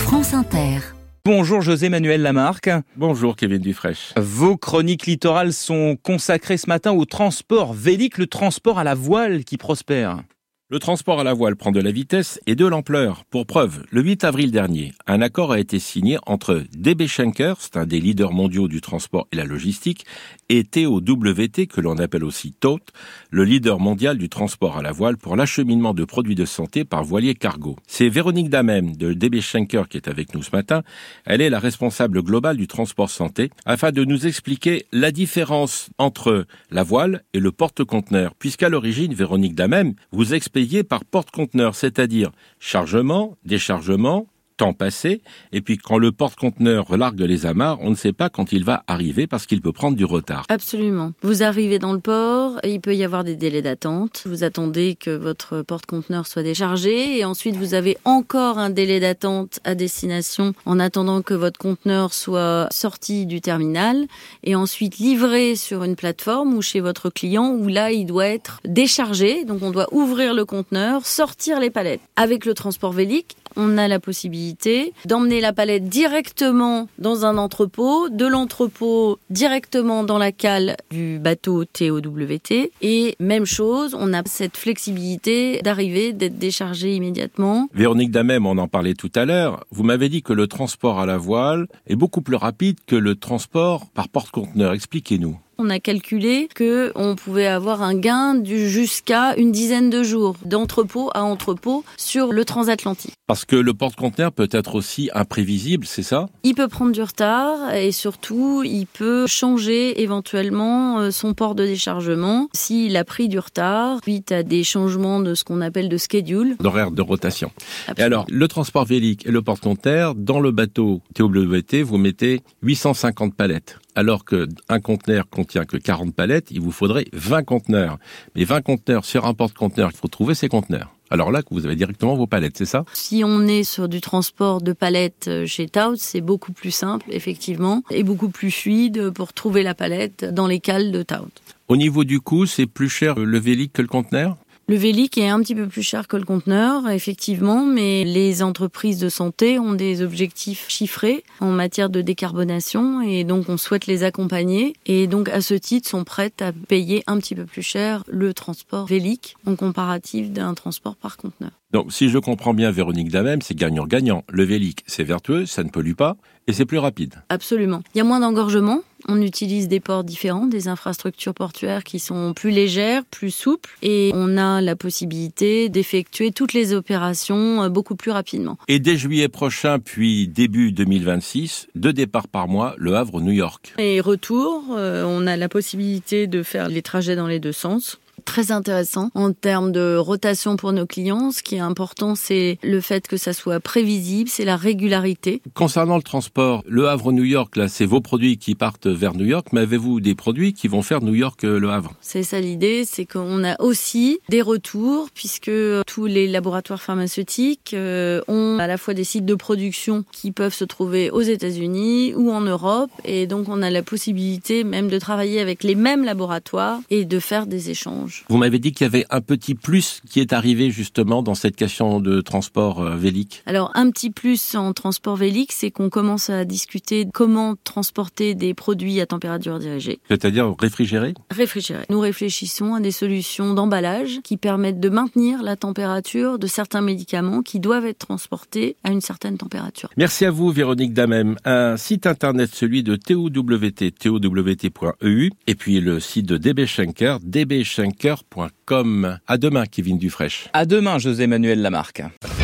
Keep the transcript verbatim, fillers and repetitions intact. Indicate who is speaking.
Speaker 1: France Inter.
Speaker 2: Bonjour José-Manuel Lamarque.
Speaker 3: Bonjour Kevin Dufraîche.
Speaker 2: Vos chroniques littorales sont consacrées ce matin au transport vélique, le transport à la voile qui prospère.
Speaker 3: Le transport à la voile prend de la vitesse et de l'ampleur. Pour preuve, le huit avril dernier, un accord a été signé entre D B Schenker, c'est un des leaders mondiaux du transport et la logistique, et T O W T, que l'on appelle aussi T O T, le leader mondial du transport à la voile pour l'acheminement de produits de santé par voilier cargo. C'est Véronique Damem de D B Schenker qui est avec nous ce matin. Elle est la responsable globale du transport santé, afin de nous expliquer la différence entre la voile et le porte-conteneur, puisqu'à l'origine, Véronique Damem, vous expliquez par porte-conteneur, c'est-à-dire chargement, déchargement, temps passé, et puis quand le porte-conteneur relargue les amarres, on ne sait pas quand il va arriver parce qu'il peut prendre du retard.
Speaker 4: Absolument. Vous arrivez dans le port, il peut y avoir des délais d'attente. Vous attendez que votre porte-conteneur soit déchargé et ensuite vous avez encore un délai d'attente à destination en attendant que votre conteneur soit sorti du terminal et ensuite livré sur une plateforme ou chez votre client où là il doit être déchargé. Donc on doit ouvrir le conteneur, sortir les palettes. Avec le transport vélique, on a la possibilité d'emmener la palette directement dans un entrepôt, de l'entrepôt directement dans la cale du bateau T O W T. Et même chose, on a cette flexibilité d'arriver, d'être déchargé immédiatement.
Speaker 3: Véronique Damem, on en parlait tout à l'heure. Vous m'avez dit que le transport à la voile est beaucoup plus rapide que le transport par porte-conteneur. Expliquez-nous.
Speaker 4: On a calculé que on pouvait avoir un gain du jusqu'à une dizaine de jours d'entrepôt à entrepôt sur le transatlantique.
Speaker 3: Parce que le porte-conteneur peut être aussi imprévisible, c'est ça ?
Speaker 4: Il peut prendre du retard et surtout, il peut changer éventuellement son port de déchargement s'il a pris du retard suite à des changements de ce qu'on appelle de schedule.
Speaker 3: D'horaire de rotation.
Speaker 4: Absolument.
Speaker 3: Et alors, le transport vélique et le porte-conteneur, dans le bateau T O W T, vous mettez huit cent cinquante palettes. Alors qu'un conteneur contient que quarante palettes, il vous faudrait vingt conteneurs. Mais vingt conteneurs sur un porte-conteneur, il faut trouver ces conteneurs. Alors là, vous avez directement vos palettes, c'est ça ?
Speaker 4: Si on est sur du transport de palettes chez T O T, c'est beaucoup plus simple, effectivement, et beaucoup plus fluide pour trouver la palette dans les cales de T O T.
Speaker 3: Au niveau du coût, c'est plus cher le vélique que le conteneur ?
Speaker 4: Le vélique est un petit peu plus cher que le conteneur, effectivement, mais les entreprises de santé ont des objectifs chiffrés en matière de décarbonation et donc on souhaite les accompagner et donc à ce titre sont prêtes à payer un petit peu plus cher le transport vélique en comparatif d'un transport par conteneur.
Speaker 3: Donc, si je comprends bien Véronique Damem, c'est gagnant-gagnant. Le vélique, c'est vertueux, ça ne pollue pas, et c'est plus rapide.
Speaker 4: Absolument. Il y a moins d'engorgement. On utilise des ports différents, des infrastructures portuaires qui sont plus légères, plus souples, et on a la possibilité d'effectuer toutes les opérations beaucoup plus rapidement.
Speaker 3: Et dès juillet prochain, puis début deux mille vingt-six, deux départs par mois, Le Havre-New York.
Speaker 4: Et retour, euh, on a la possibilité de faire les trajets dans les deux sens. Très intéressant en termes de rotation pour nos clients. Ce qui est important, c'est le fait que ça soit prévisible, c'est la régularité.
Speaker 3: Concernant le transport, Le Havre-New York, là, c'est vos produits qui partent vers New York, mais avez-vous des produits qui vont faire New York-Le Havre ?
Speaker 4: C'est ça l'idée, c'est qu'on a aussi des retours, puisque tous les laboratoires pharmaceutiques euh, ont à la fois des sites de production qui peuvent se trouver aux États-Unis ou en Europe, et donc on a la possibilité même de travailler avec les mêmes laboratoires et de faire des échanges.
Speaker 3: Vous m'avez dit qu'il y avait un petit plus qui est arrivé justement dans cette question de transport euh, vélique.
Speaker 4: Alors un petit plus en transport vélique, c'est qu'on commence à discuter comment transporter des produits à température dirigée.
Speaker 3: C'est-à-dire réfrigérés ?
Speaker 4: Réfrigérés. Nous réfléchissons à des solutions d'emballage qui permettent de maintenir la température de certains médicaments qui doivent être transportés à une certaine température.
Speaker 3: Merci à vous Véronique Damem. Un site internet, celui de T O W T, T O W T point E U, et puis le site de D B Schenker, D B Schenker point com. À demain, Kevin Dufraîche.
Speaker 2: À demain, José-Manuel Lamarque.